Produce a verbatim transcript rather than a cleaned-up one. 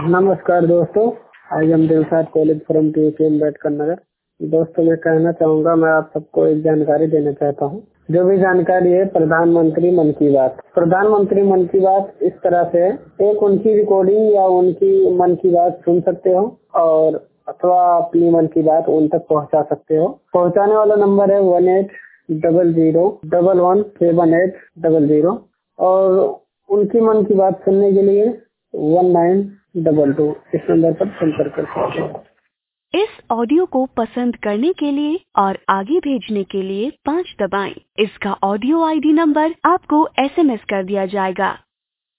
नमस्कार दोस्तों, आज हम Dilshad college from TUC Ambedkar Nagar. दोस्तों मैं कहना चाहूँगा, मैं आप सबको एक जानकारी देना चाहता हूँ। जो भी जानकारी है प्रधानमंत्री मन की बात प्रधानमंत्री मन की बात इस तरह से एक उनकी रिकॉर्डिंग या उनकी मन की बात सुन सकते हो और अथवा अपनी मन की बात उन तक पहुँचा सकते हो। पहुँचाने वाला नंबर है one eight double zero double one seven eight double zero और उनकी मन की बात सुनने के लिए वन नाइन डबल टू इस नंबर पर संपर्क कर सकते हैं। इस ऑडियो को पसंद करने के लिए और आगे भेजने के लिए पाँच दबाएं। इसका ऑडियो आईडी नंबर आपको एसएमएस कर दिया जाएगा।